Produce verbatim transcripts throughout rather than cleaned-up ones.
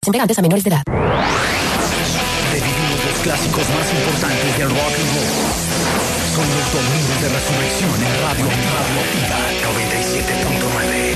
Integrantes a menores de edad. Revivimos los clásicos más importantes del rock and roll. Son los domingos de resurrección en Radio Radio Activa noventa y siete punto nueve.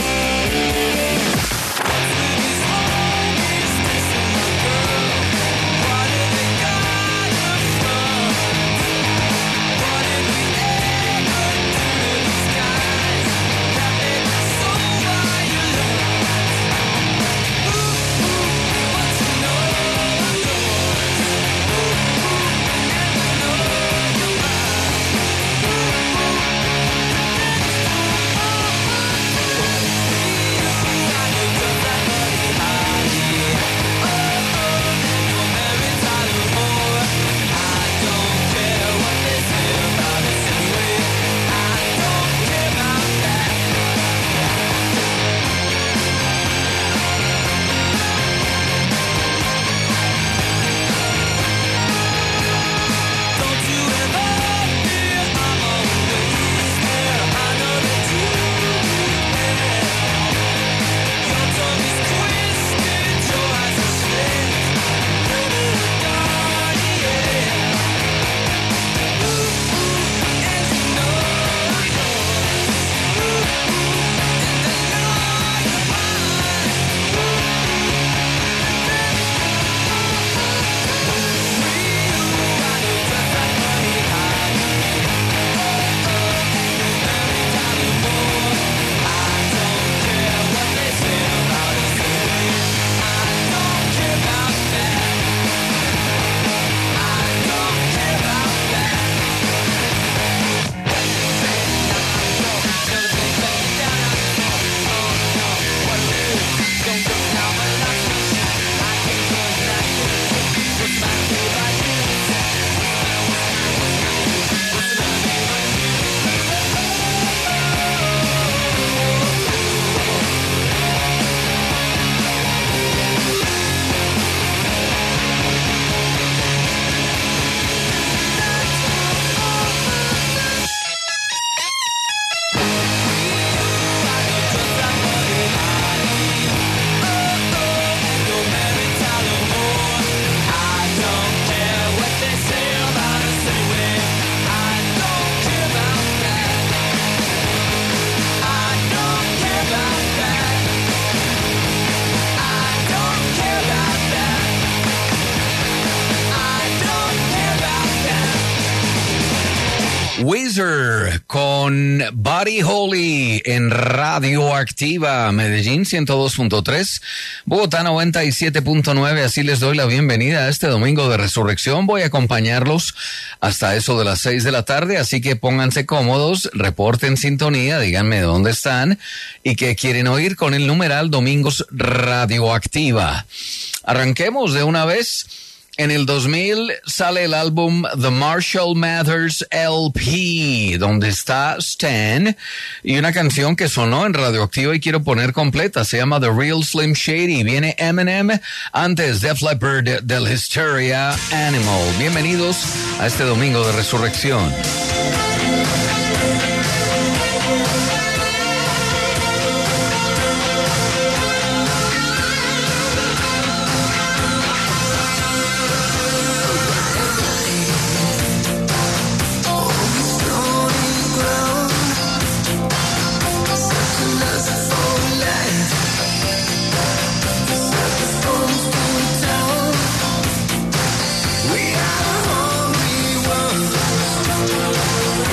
Weezer con Buddy Holly en Radio Activa, Medellín ciento dos punto tres, Bogotá noventa y siete punto nueve. Así les doy la bienvenida a este domingo de resurrección. Voy a acompañarlos hasta eso de las seis de la tarde, así que pónganse cómodos, reporten sintonía, díganme dónde están y qué quieren oír con el numeral Domingos Radio Activa. Arranquemos de una vez. En el dos mil sale el álbum The Marshall Mathers L P, donde está Stan, y una canción que sonó en Radioactiva y quiero poner completa, se llama The Real Slim Shady. Viene Eminem, antes Def Leppard del Hysteria Animal. Bienvenidos a este domingo de resurrección. We are hungry ones.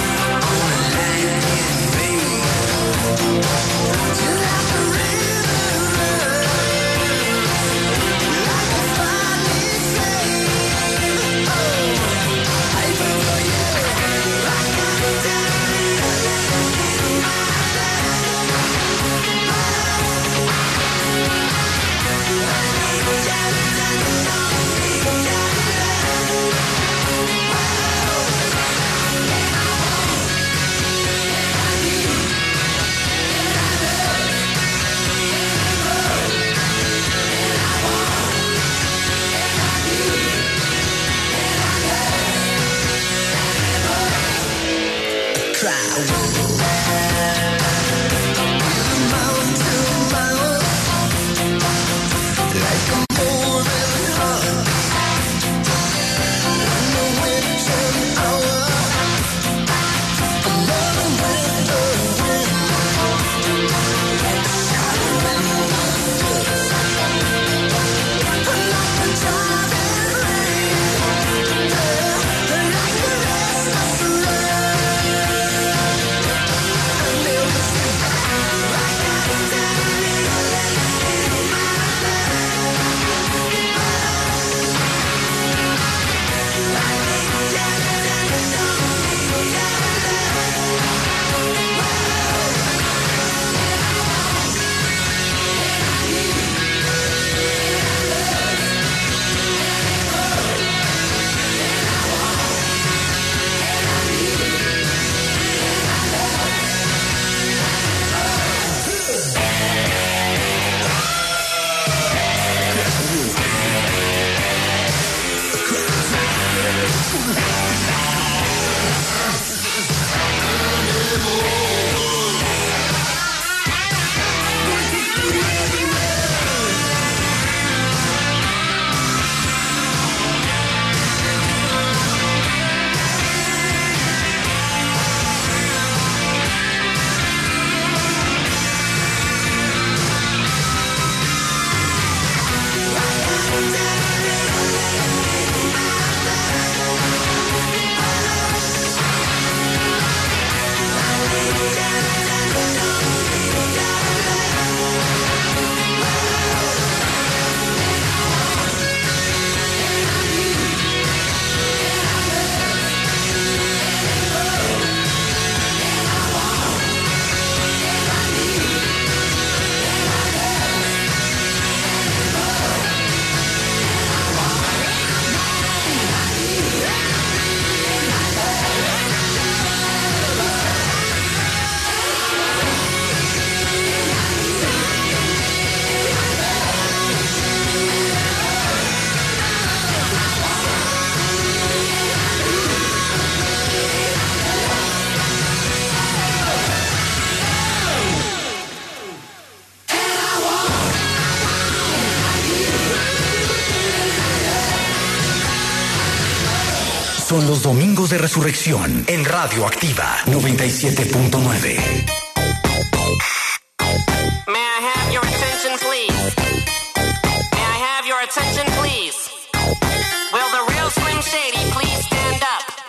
Son los domingos de resurrección en Radio Activa noventa y siete punto nueve. May I have your attention, please? May I have your attention, please? Will the real Slim Shady please stand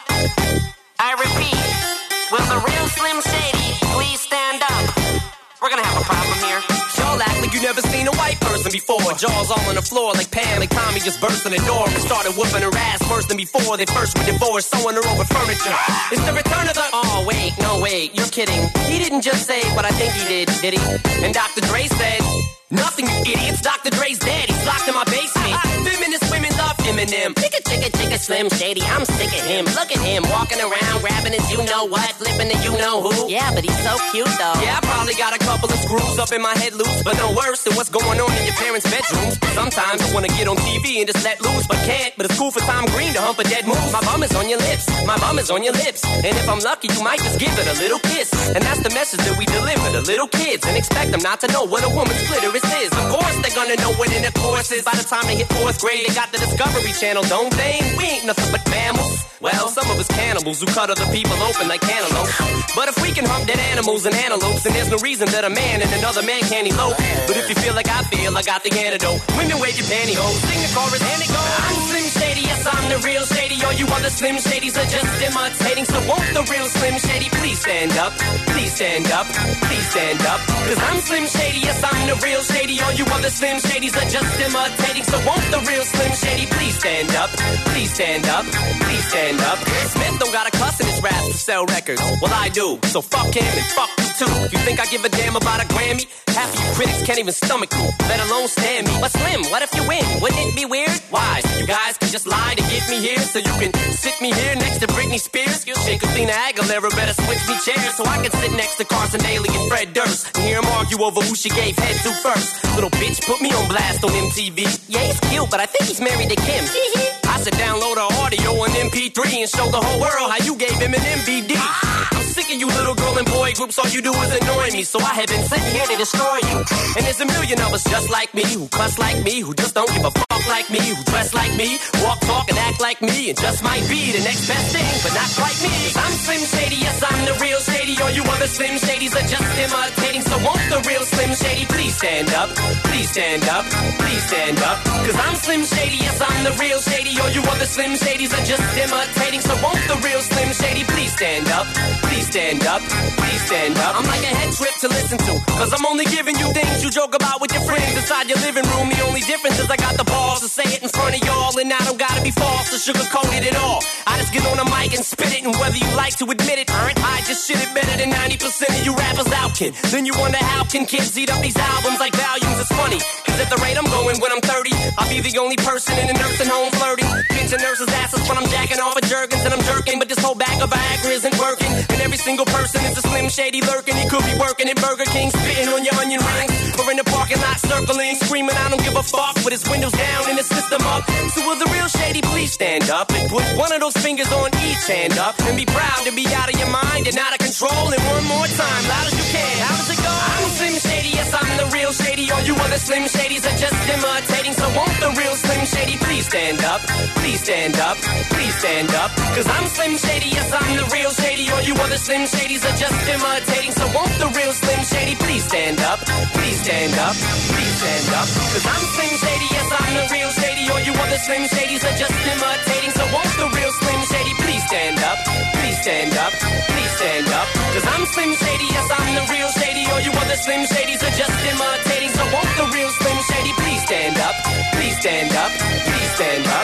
up? I repeat, will the real Slim Shady please stand up? We're gonna have a problem here. Y'all act like you never seen a white person before. Jaws all on the floor like Pam, like Tommy just burst in the door and started whooping her ass worse than before. They first were divorced, sewing her over furniture. It's the return of the... Oh, wait, no, wait, you're kidding. He didn't just say what I think he did, did he? And Doctor Dre said... Nothing, you idiots. Doctor Dre's dead. He's locked in my basement. Feminist women love Eminem. Chicka, chicka, chicka, Slim Shady. I'm sick of him. Look at him walking around, grabbing his you-know-what, flipping the you-know-who. Yeah, but he's so cute, though. Yeah, I probably got a couple of screws up in my head loose, but no worse than what's going on in your parents' bedrooms. Sometimes I want to get on T V and just let loose, but can't. But it's cool for Tom Green to hump a dead moose. My bum is on your lips. My bum is on your lips. And if I'm lucky, you might just give it a little kiss. And that's the message that we deliver to little kids and expect them not to know what a woman's clitoris is. Of course they're gonna know what in the course is. By the time they hit fourth grade, they got the Discovery Channel, don't they? We ain't nothing but mammals. Well, some of us cannibals who cut other people open like cantaloupes. But if we can hump dead animals and antelopes, then there's no reason that a man and another man can't elope. But if you feel like I feel, I got the antidote. Women wave your pantyhose, sing the chorus and it goes. I'm Slim Shady, yes I'm the real Shady. All you other Slim Shadys are just imitating. So won't the real Slim Shady please stand up? Please stand up, please stand up. Cause I'm Slim Shady, yes I'm the real Shady. All you other Slim Shadys are just imitating. So won't the real Slim Shady please stand up? Please stand up, please stand up. Smith don't got a cuss in his raps to sell records. Well, I do, so fuck him and fuck you too. You think I give a damn about a Grammy? Half of you critics can't even stomach you, let alone stand me. But Slim, what if you win? Wouldn't it be weird? Why? You guys can just lie to get me here, so you can sit me here next to Britney Spears. Shit, Christina Aguilera better switch me chairs so I can sit next to Carson Daly and Fred Durst and hear them argue over who she gave head to first. Little bitch put me on blast on M T V. Yeah, he's cute, but I think he's married to Kim. I should download her audio on M P three and show the whole world how you gave him an M V D. I'm sick of you little girl and boy groups, all you do is annoy me, so I have been sitting here to destroy you. And there's a million of us just like me, who cuss like me, who just don't give a fuck like me, who dress like me, walk, talk, and act like me, and just might be the next best thing, but not quite me. I'm Slim Shady, yes I'm the real Shady, all you other Slim Shadys are just imitating. So won't the real Slim Shady please stand up, please stand up, please stand up. Cause I'm Slim Shady, yes I'm the real Shady, all you other Slim Shadys are just imitating. So won't the real Slim Shady please stand up, please stand up, please stand up. I'm like a head trip to listen to, cause I'm only giving you things you joke about with your friends inside your living room. The only difference is I got the balls to say it in front of y'all, and I don't gotta be false or sugarcoat it at all. I just get on a mic and spit it, and whether you like to admit it, I just shit it better than ninety percent of you rappers out, kid. Then you wonder how can kids eat up these albums like volumes. It's funny, cause at the rate I'm going when I'm thirty, I'll be the only person in a nursing home flirting, pinching nurses' asses when I'm jacking off of Jergens and I'm jerking, but this whole bag of Viagra isn't working, and every single person is a Slim Shady lurking. He could be working at Burger King, spitting on your onion rings, or in the parking lot circling, screaming I don't give a fuck, with his windows down and his system up. So will the real Shady please stand up and put one of those fingers on each hand up and be proud to be out of your mind and out of control. And one more time, loud as you can. How does it go? I'm Slim Shady, yes I'm the real Shady. All you other Slim Shadys are just imitating. So won't the real Slim Shady please stand up, please stand up, please stand up. Cause I'm Slim Shady, yes I'm the real Shady. All you other Slim Shadys are just imitating. So won't the real Slim Shady please stand up, please stand up, please stand up. Cause I'm Slim Shady, yes I'm the real Shady. All you other Slim Shadys are just imitating. So won't the real Slim Shady please stand up, please stand up, please stand up. Cause I'm Slim Shady, yes I'm the real Shady. All you other Slim Shadys are just imitating. So won't the real Slim Shady please stand up, please stand up, please stand up.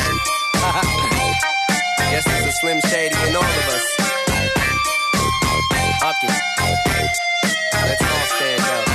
I guess there's a Slim Shady in all of us. Okay, let's all stand up.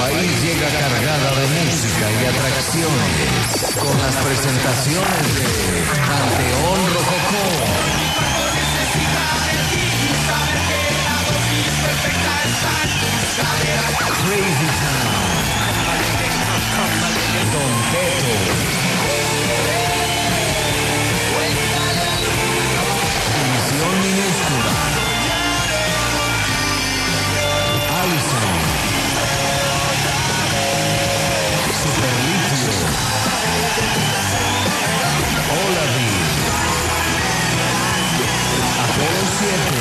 país llega cargada de música y atracciones con las presentaciones de Panteón Rococó, Crazy Town, Don Teto, División Minúscula, Allison, Superlitio, Olavi, Apolo siete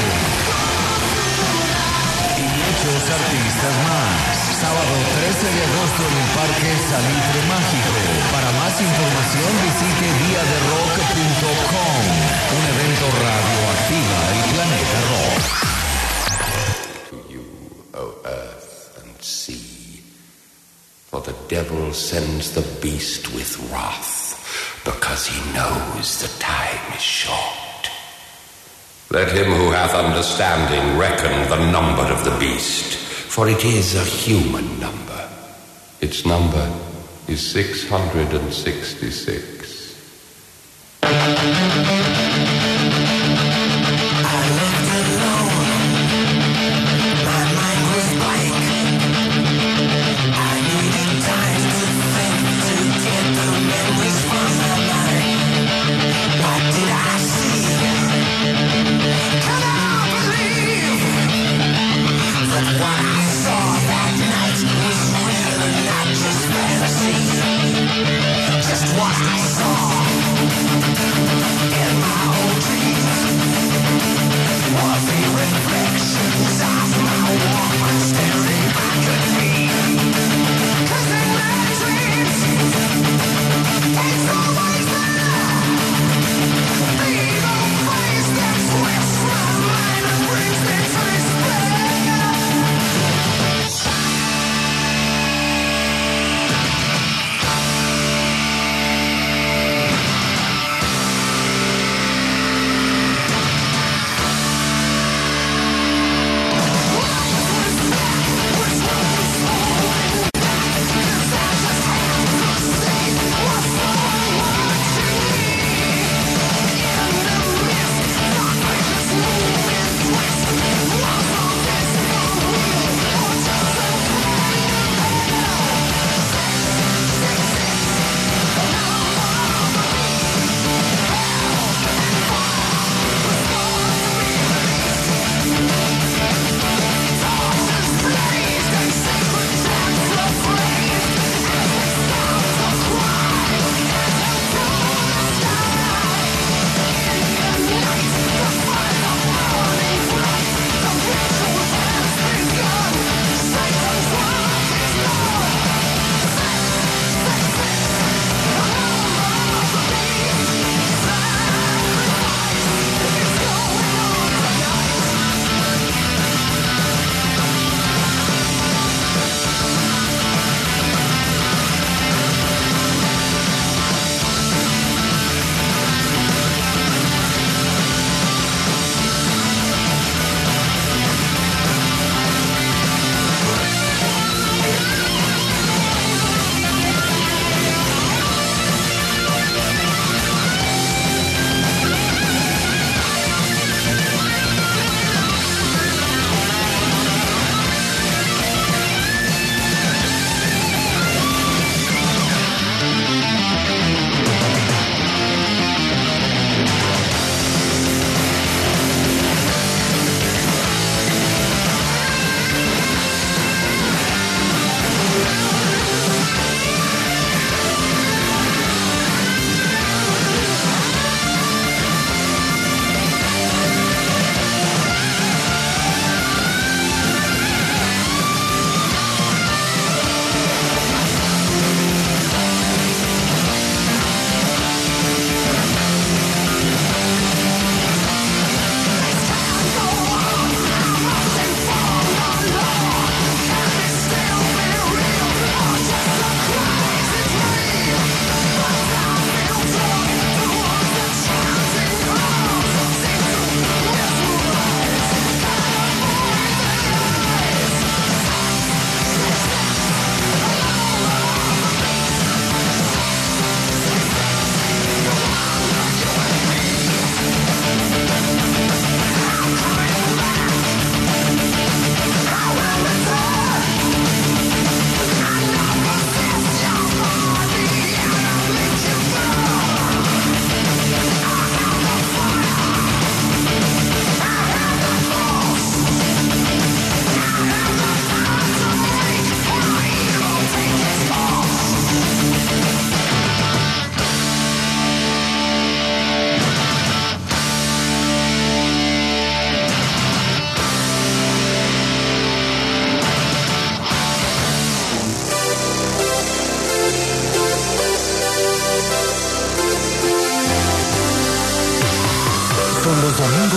y muchos artistas más. Sábado trece de agosto en el Parque Salitre Mágico. Para más información visite dia de rock punto com. Un evento radioactiva y Planeta Rock. To you, O earth and sea, for the devil sends the beast with wrath, because he knows the time is short. Let him who hath understanding reckon the number of the beast, for it is a human number. Its number is six hundred sixty-six. Just what I saw.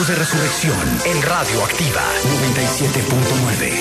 de resurrección en Radio Activa noventa y siete punto nueve.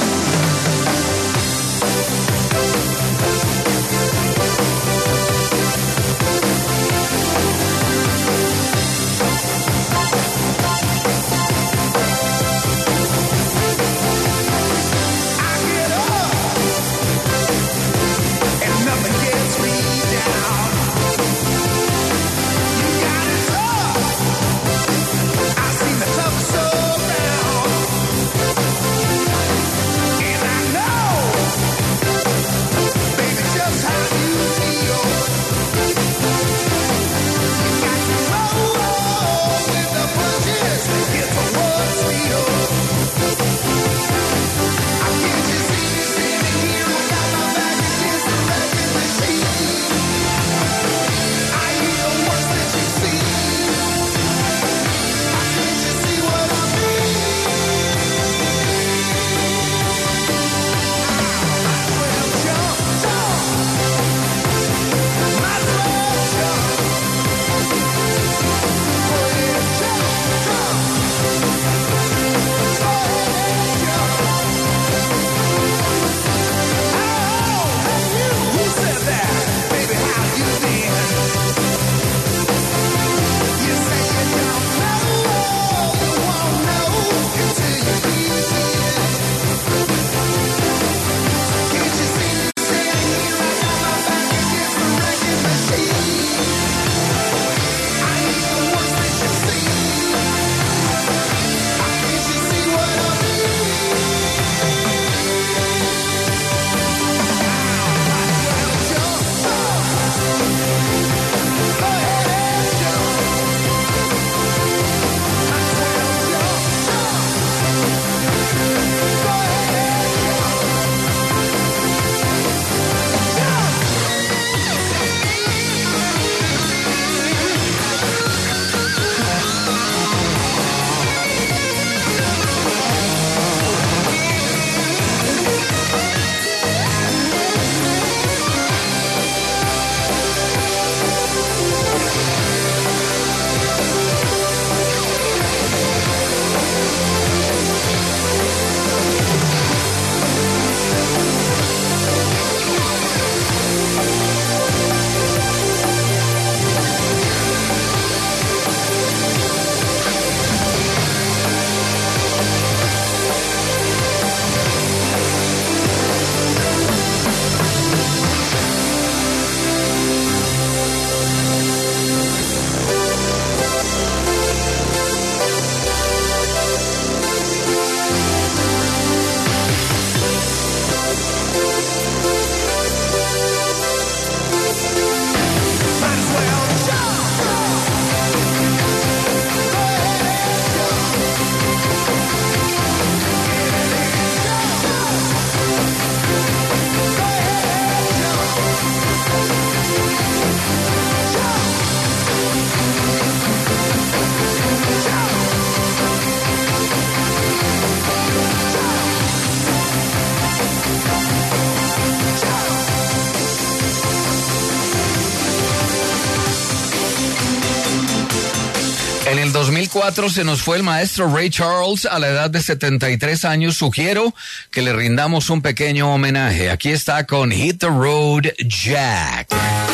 En el dos mil cuatro se nos fue el maestro Ray Charles a la edad de setenta y tres años. Sugiero que le rindamos un pequeño homenaje. Aquí está con Hit the Road Jack.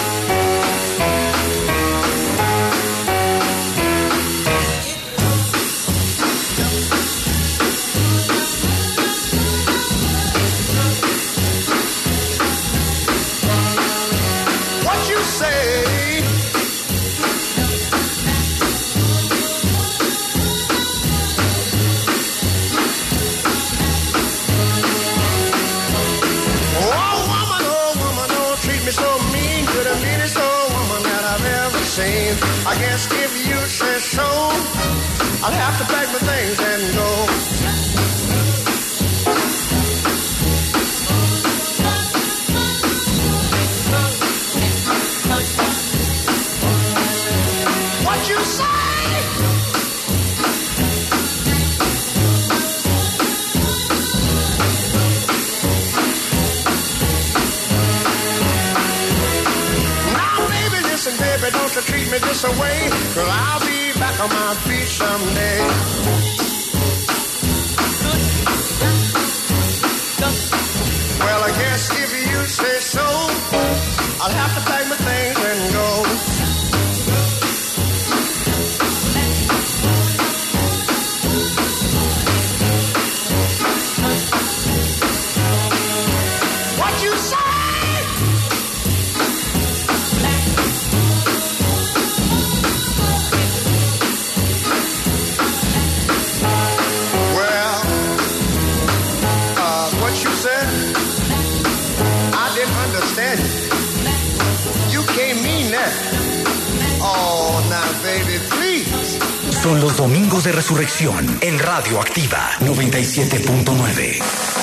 I guess if you say so, I'll have to pack my things and go. What you say? Now, baby, listen, baby, don't you treat me this away, 'cause I'll be back on my feet someday. Well, I guess if you say so, I'll have to pack my things and go. What you say? Well, uh, what you said? I didn't understand it. You can't mean that. Oh, now, baby, please. Son los domingos de resurrección en Radio Activa noventa y siete punto nueve.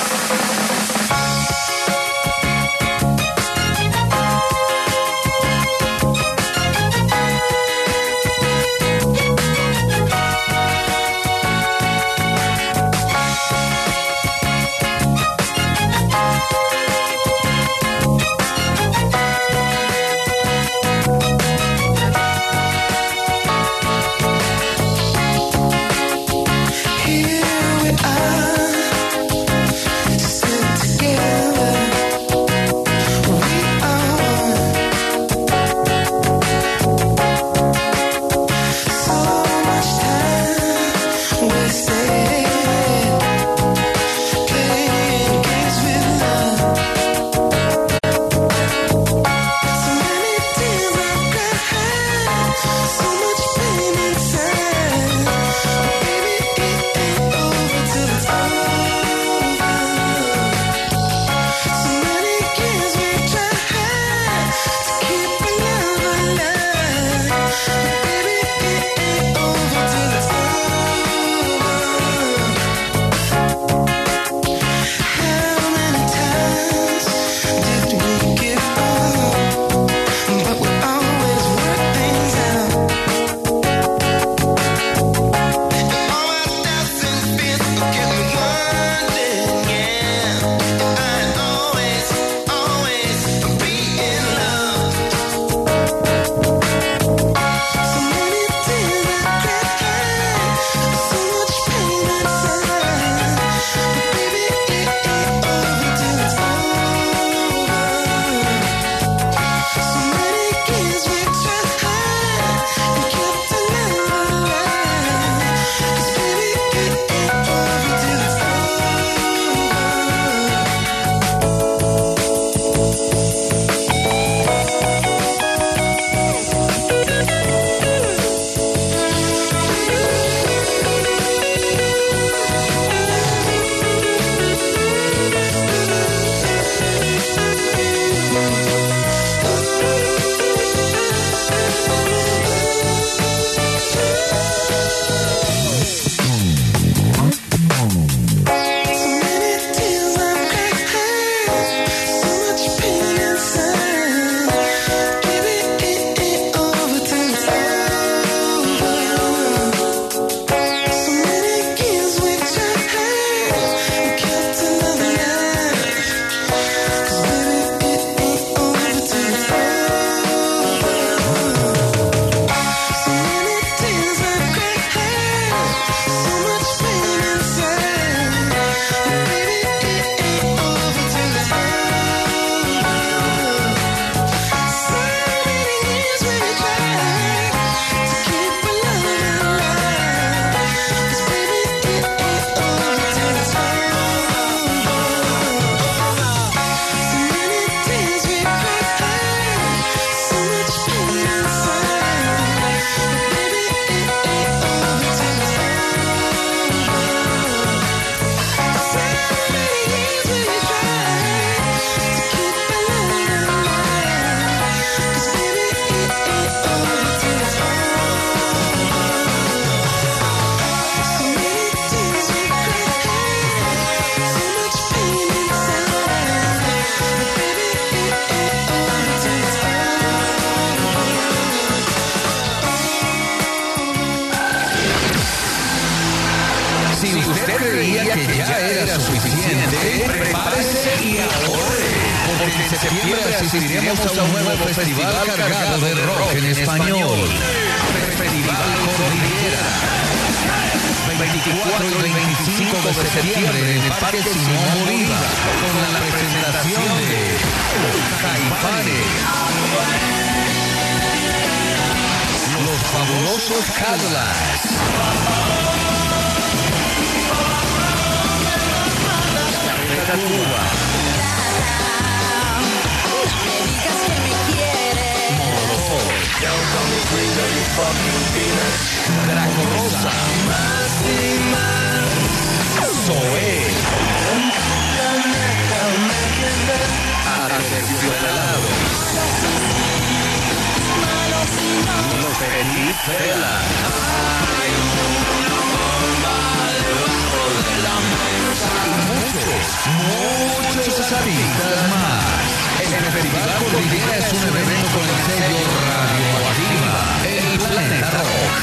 En septiembre asistiremos a un nuevo festival cargado de rock en español. Festival Cordillera. veinticuatro y veinticinco de septiembre en el Parque Simón Bolívar, con la presentación de Caifanes, Los Fabulosos Cadillacs, Café Tacuba, Draco Rosa, Zoé, Aterciopelado, Los Petit Fela, y muchos, muchos artistas más. El Festival Cordillera es un evento con el sello Radioactiva, el Planeta Rock.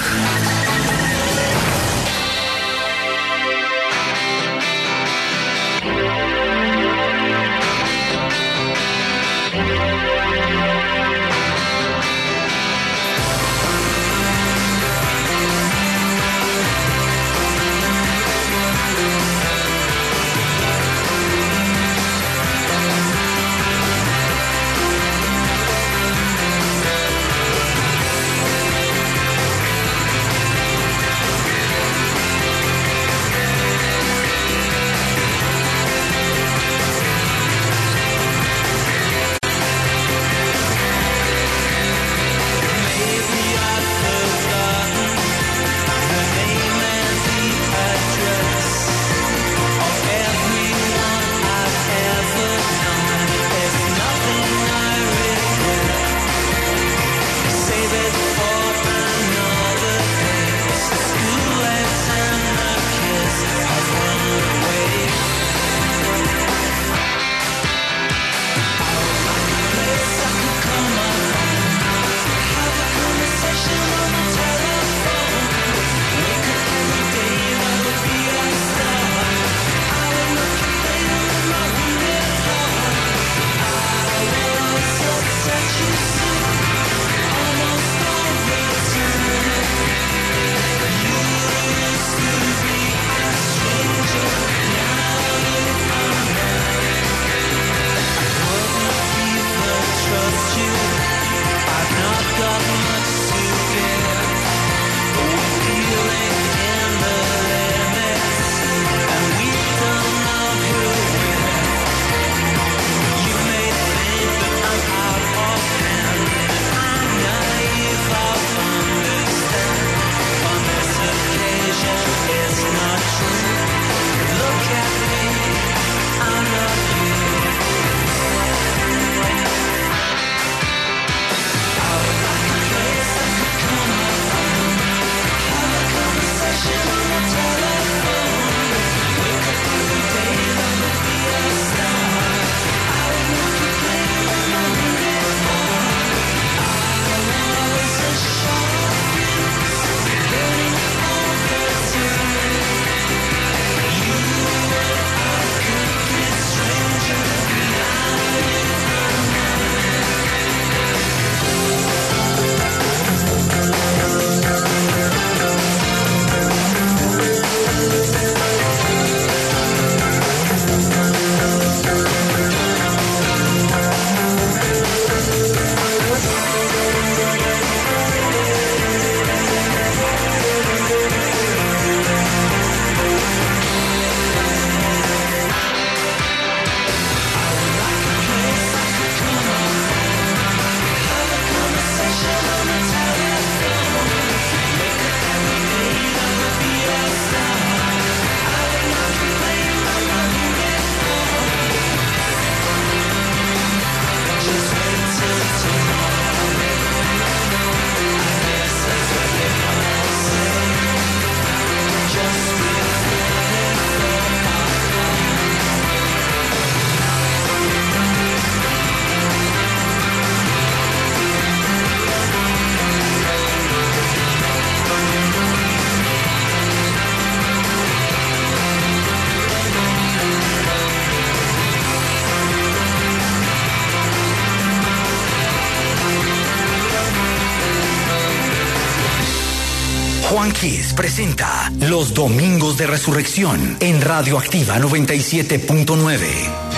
Juan Kiss presenta Los Domingos de Resurrección en Radioactiva noventa y siete punto nueve.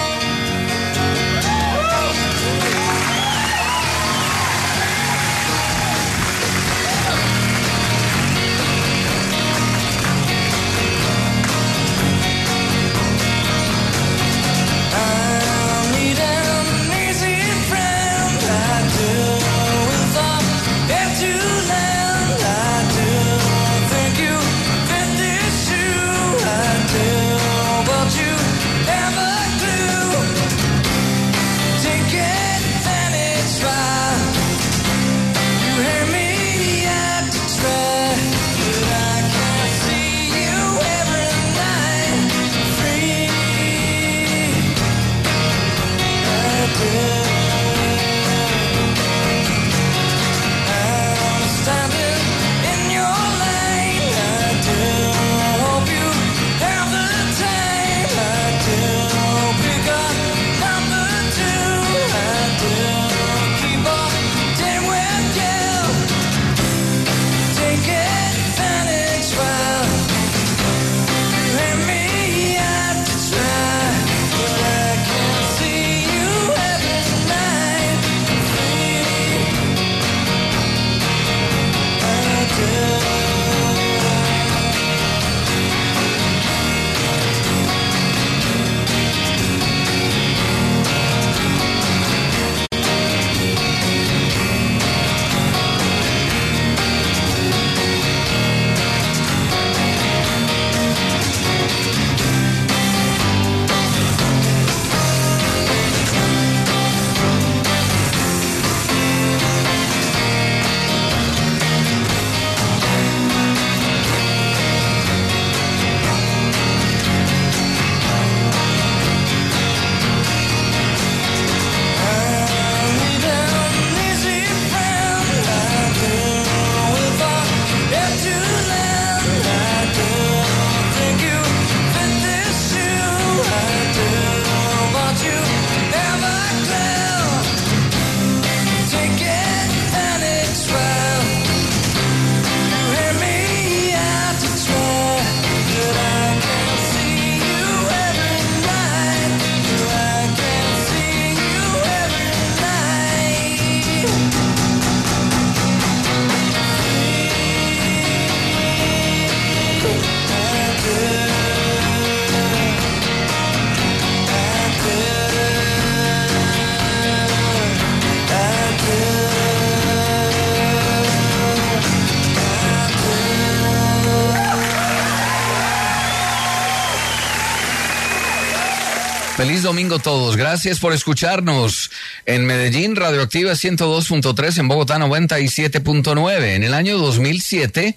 Feliz domingo todos. Gracias por escucharnos en Medellín, Radioactiva ciento dos punto tres, en Bogotá noventa y siete punto nueve. En el año dos mil siete,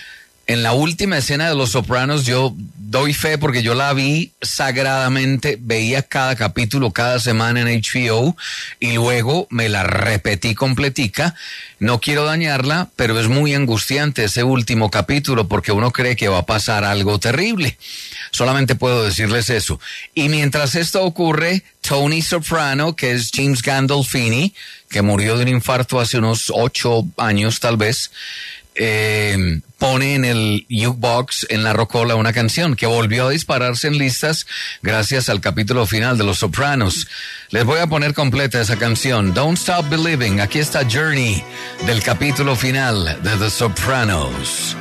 en la última escena de Los Sopranos, yo doy fe porque yo la vi sagradamente, veía cada capítulo cada semana en H B O y luego me la repetí completica. No quiero dañarla, pero es muy angustiante ese último capítulo porque uno cree que va a pasar algo terrible. Solamente puedo decirles eso. Y mientras esto ocurre, Tony Soprano, que es James Gandolfini, que murió de un infarto hace unos ocho años tal vez, eh, pone en el jukebox, en la rocola, una canción que volvió a dispararse en listas gracias al capítulo final de Los Sopranos. Les voy a poner completa esa canción, Don't Stop Believing. Aquí está Journey, del capítulo final de The Sopranos.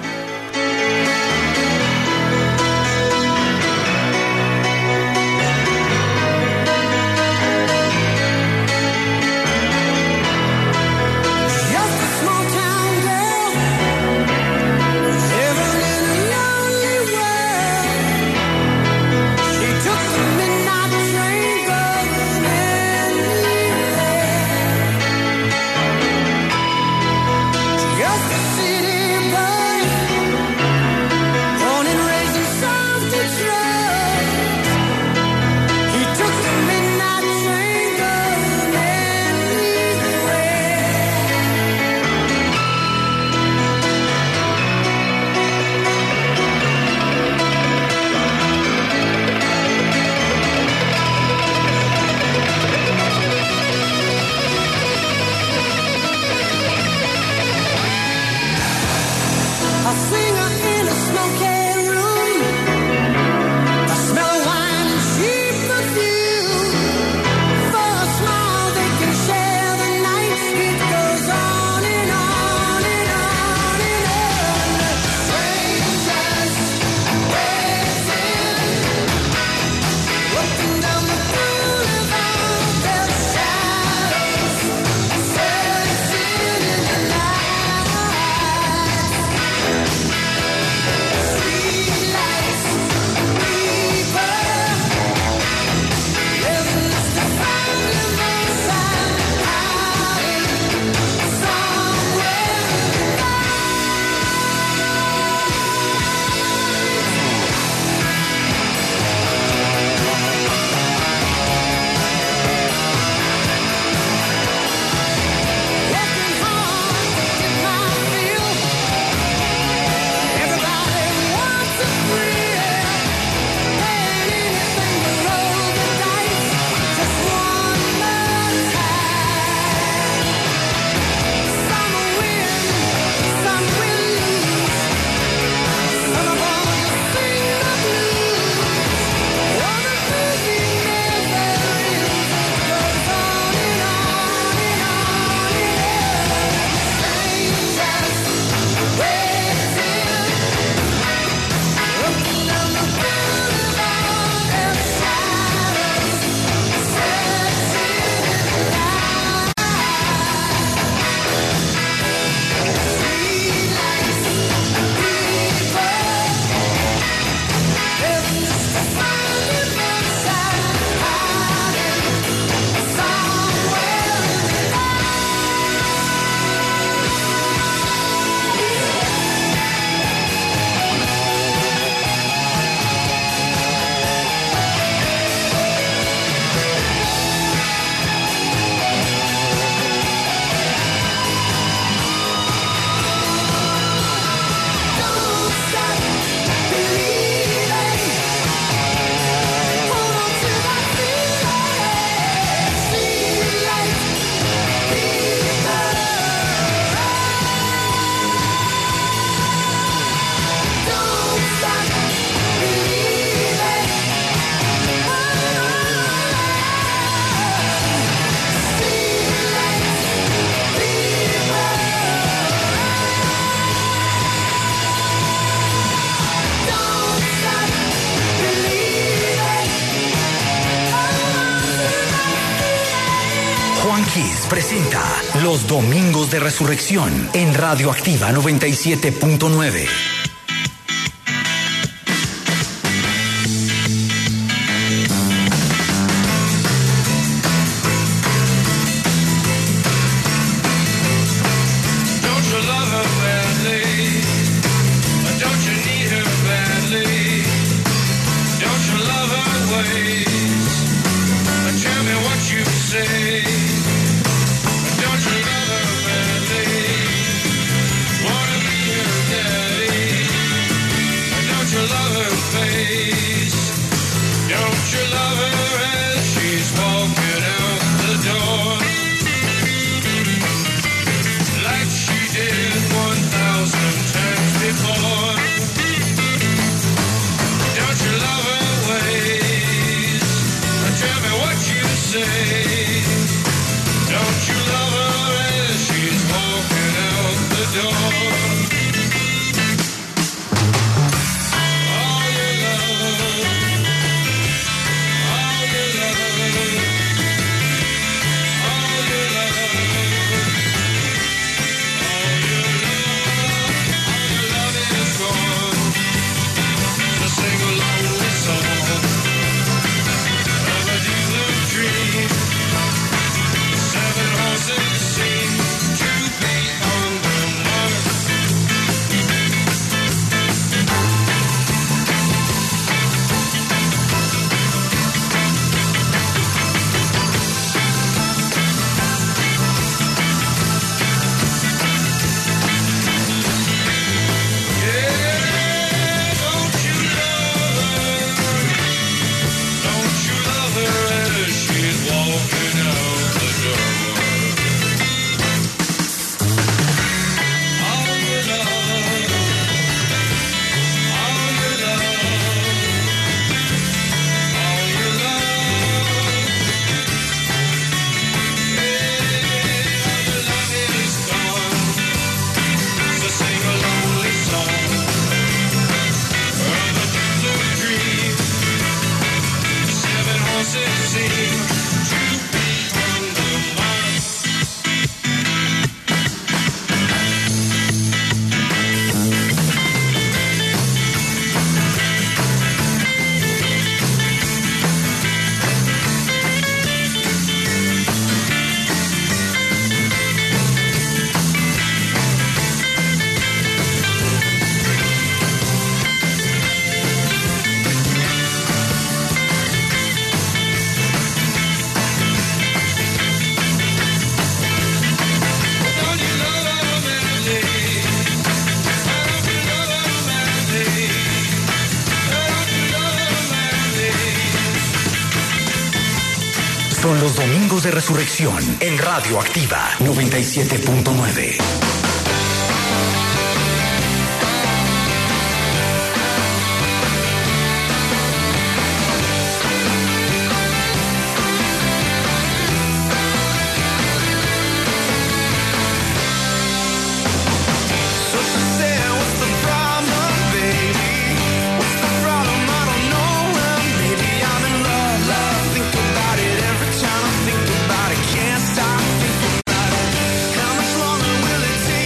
Just a city boy One Kiss presenta Los Domingos de Resurrección en Radio Activa noventa y siete punto nueve. Son los Domingos de Resurrección en Radio Activa noventa y siete punto nueve. How much longer will it take?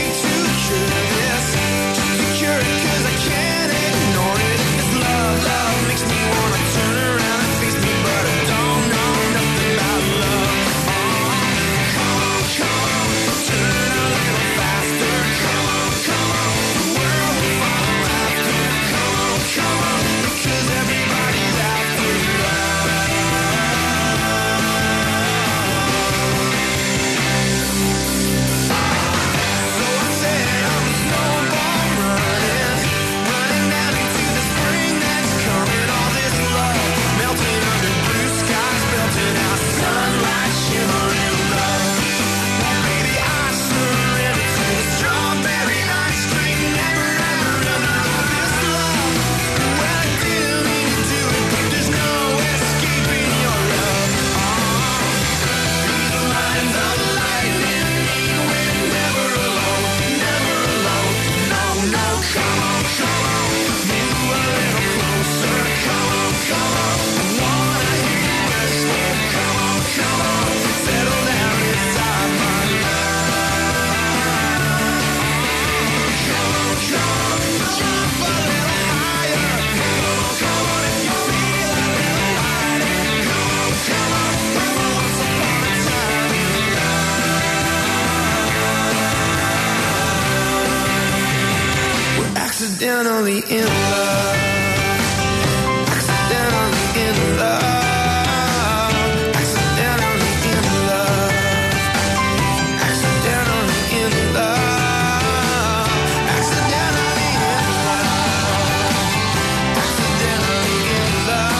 in love. Accidentally in love. Accidentally in love. Accidentally in love. Accidentally in love. Accidentally in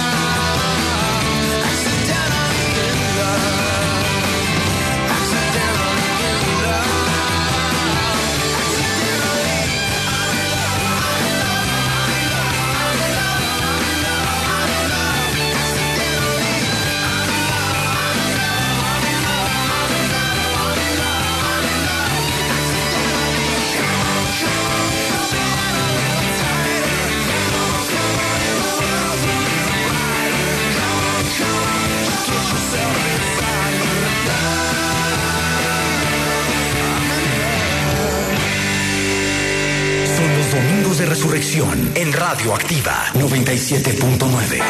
love. Accidentally in love. Accidentally in love. Son los domingos de resurrección en Radio Activa noventa y siete punto nueve.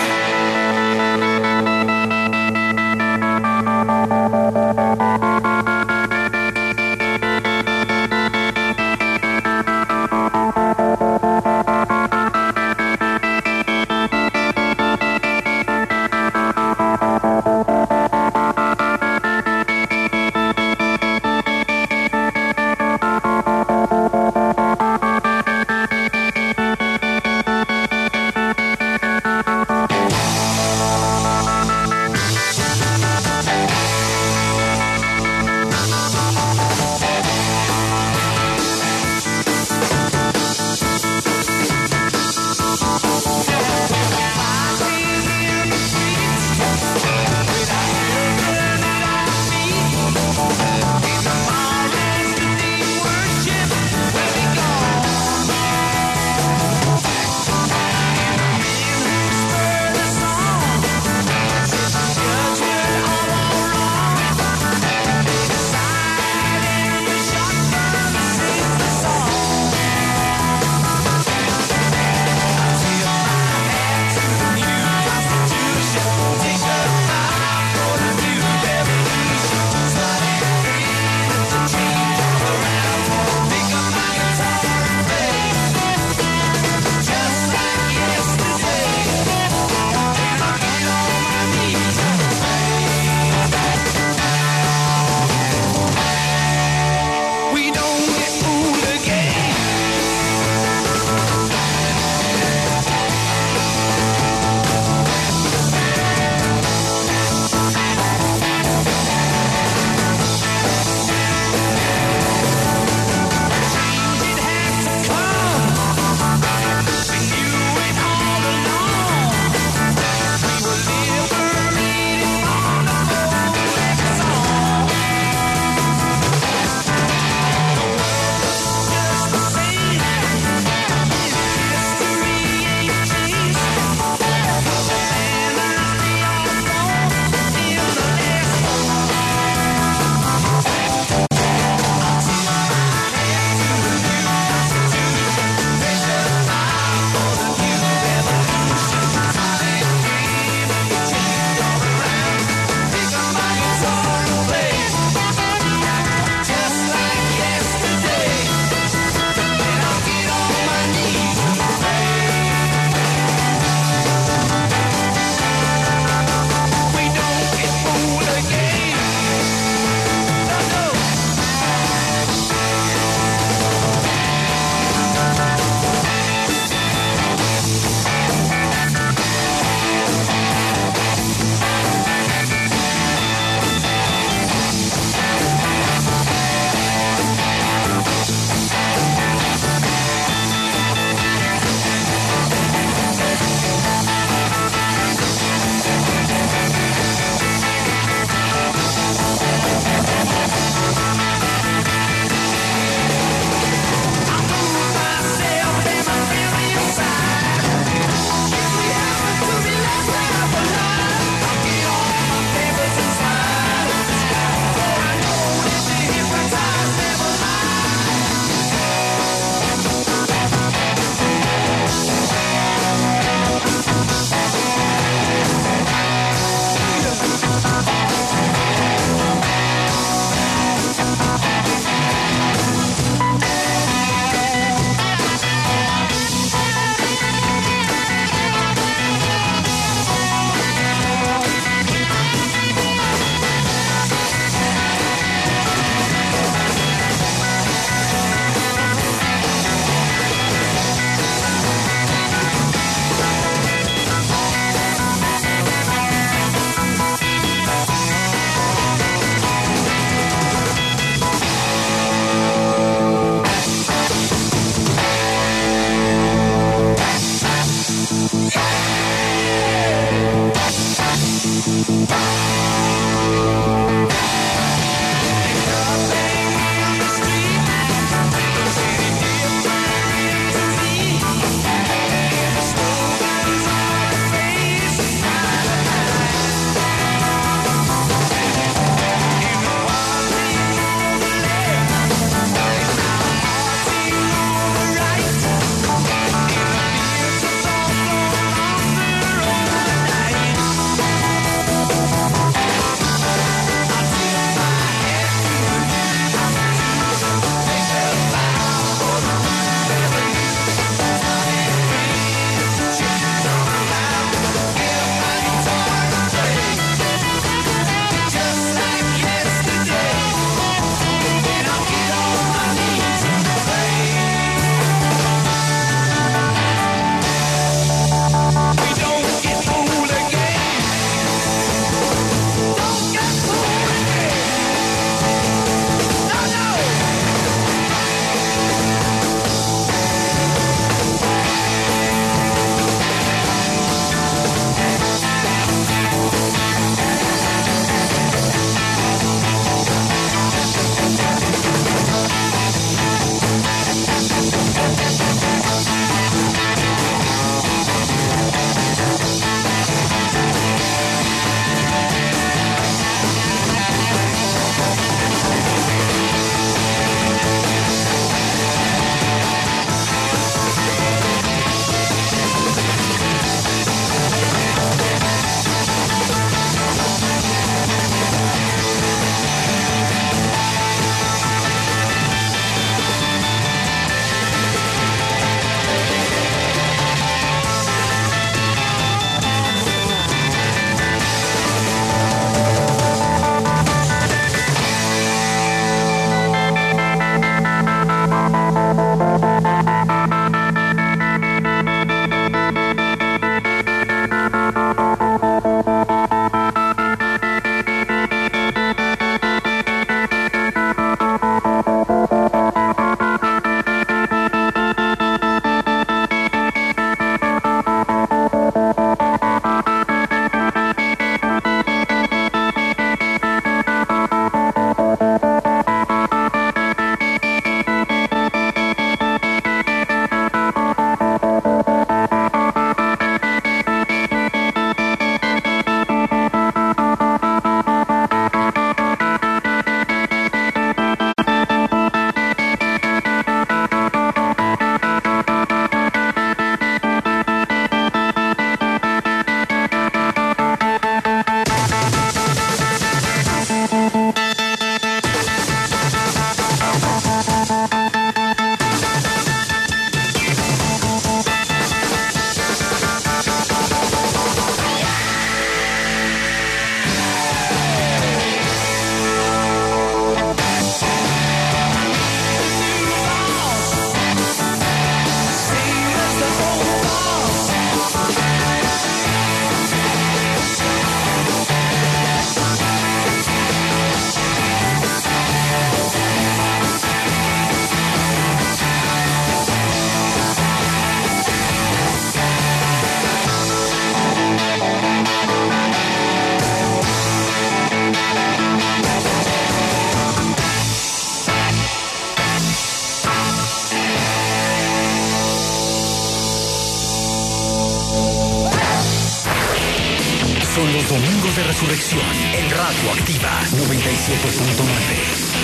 de Resurrección en Radio Activa noventa y siete punto nueve.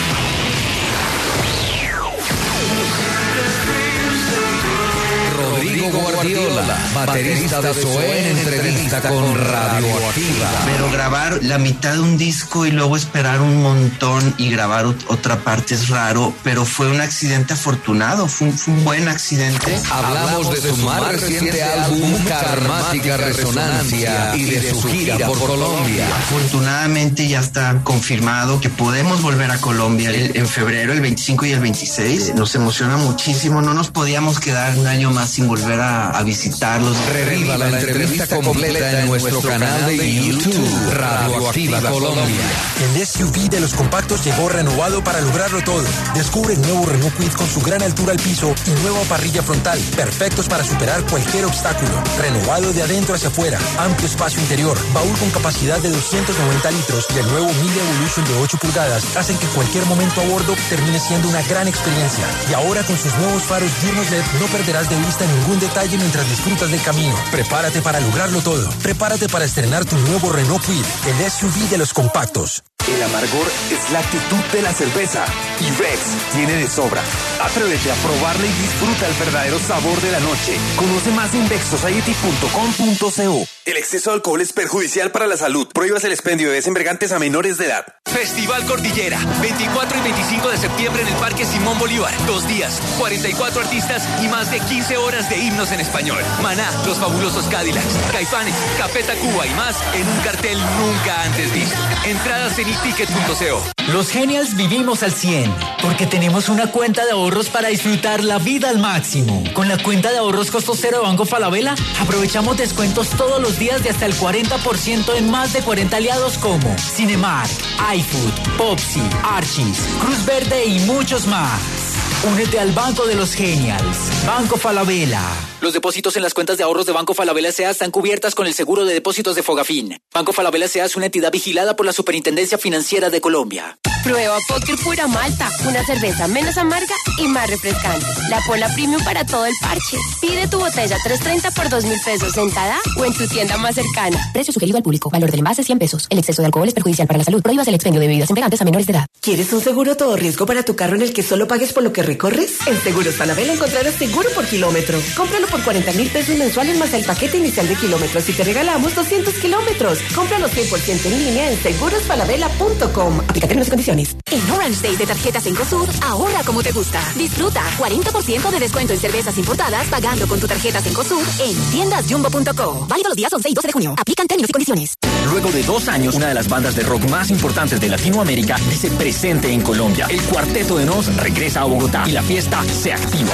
Rodrigo Guardiola, baterista de Zoé, en entrevista con Radioactiva. Pero grabar la mitad de un disco y luego esperar un montón y grabar ot- otra parte es raro, pero fue un accidente afortunado, fue un, fue un buen accidente. Hablamos de su más reciente álbum, Karmática Resonancia, y de su gira por Colombia. Afortunadamente ya está confirmado que podemos volver a Colombia el- en febrero, el veinticinco y el veintiséis. Nos emociona muchísimo, no nos podíamos quedar un año más sin volver a, a visitarlos. Reviva la entrevista completa en nuestro canal de YouTube, Radioactiva Colombia. El S U V de los compactos llegó renovado para lograrlo todo. Descubre el nuevo Renault Kwid con su gran altura al piso y nueva parrilla frontal, perfectos para superar cualquier obstáculo. Renovado de adentro hacia afuera, amplio espacio interior, baúl con capacidad de doscientos noventa litros y el nuevo Mille Evolution de ocho pulgadas hacen que cualquier momento a bordo termine siendo una gran experiencia. Y ahora con sus nuevos faros diurnos L E D no perderás de vista ningún detalle mientras disfrutas del camino. Prepárate para lograrlo todo. Prepárate para estrenar tu nuevo Renault Kwid, el S U V de los compactos. El amargor es la actitud de la cerveza y Rex tiene de sobra. Atrévete a probarla y disfruta el verdadero sabor de la noche. Conoce más en vex society punto com punto co. El exceso de alcohol es perjudicial para la salud. Prohíbas el expendio de bebidas embriagantes a menores de edad. Festival Cordillera, veinticuatro y veinticinco de septiembre en el Parque Simón Bolívar. Dos días, cuarenta y cuatro artistas y más de quince horas de himnos en español. Maná, Los Fabulosos Cadillacs, Caifanes, Café Tacuba y más en un cartel nunca antes visto. Entradas en i ticket punto co. Los Genials vivimos al cien, porque tenemos una cuenta de ahorros para disfrutar la vida al máximo. Con la cuenta de ahorros costo cero de Banco Falabella, aprovechamos descuentos todos los días de hasta el cuarenta por ciento en más de cuarenta aliados como Cinemark, iFood, Popsi, Archie's, Cruz Verde y muchos más. Únete al Banco de los Genials. Banco Falabella. Los depósitos en las cuentas de ahorros de Banco Falabella S A están cubiertas con el seguro de depósitos de Fogafín. Banco Falabella S A es una entidad vigilada por la Superintendencia Financiera de Colombia. Prueba Póker Pura Malta, una cerveza menos amarga y más refrescante. La Pola Premium para todo el parche. Pide tu botella tres treinta por dos mil pesos en Tada o en tu tienda más cercana. Precio sugerido al público. Valor del envase cien pesos. El exceso de alcohol es perjudicial para la salud. Prohíbas el expendio de bebidas embriagantes a menores de edad. ¿Quieres un seguro todo riesgo para tu carro en el que solo pagues por lo que recorres? En Seguros Falabella encontrarás seguro por kilómetro. Cómpralo por cuarenta mil pesos mensuales más el paquete inicial de kilómetros y te regalamos doscientos kilómetros. Cómpralo cien por ciento en línea en seguros falabella punto com. Aplica términos y condiciones. En Orange Days de tarjetas Cencosud, ahorra como te gusta. Disfruta cuarenta por ciento de descuento en cervezas importadas pagando con tu tarjeta Cencosud en tiendas jumbo punto co. Válido los días once y doce de junio. Aplican términos y condiciones. Luego de dos años, una de las bandas de rock más importantes de Latinoamérica dice presente en Colombia. El Cuarteto de Nos regresa a Bogotá y la fiesta se activa.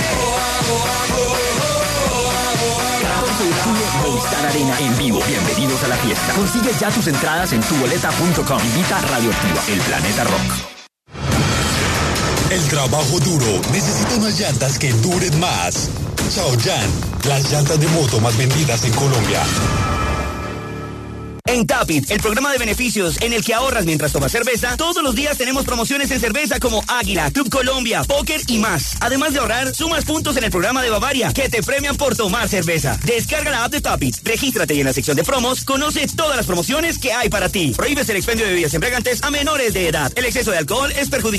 catorce de julio, Movistar Arena en vivo. Bienvenidos a la fiesta. Consigue ya tus entradas en tu boleta punto com. Invita Radioactiva, el planeta rock. El trabajo duro necesita unas llantas que duren más. Chaoyan, las llantas de moto más vendidas en Colombia. En Tapit, el programa de beneficios en el que ahorras mientras tomas cerveza, todos los días tenemos promociones en cerveza como Águila, Club Colombia, Póker y más. Además de ahorrar, sumas puntos en el programa de Bavaria, que te premian por tomar cerveza. Descarga la app de Tapit, regístrate y en la sección de promos, conoce todas las promociones que hay para ti. Prohíbes el expendio de bebidas embriagantes a menores de edad. El exceso de alcohol es perjudicial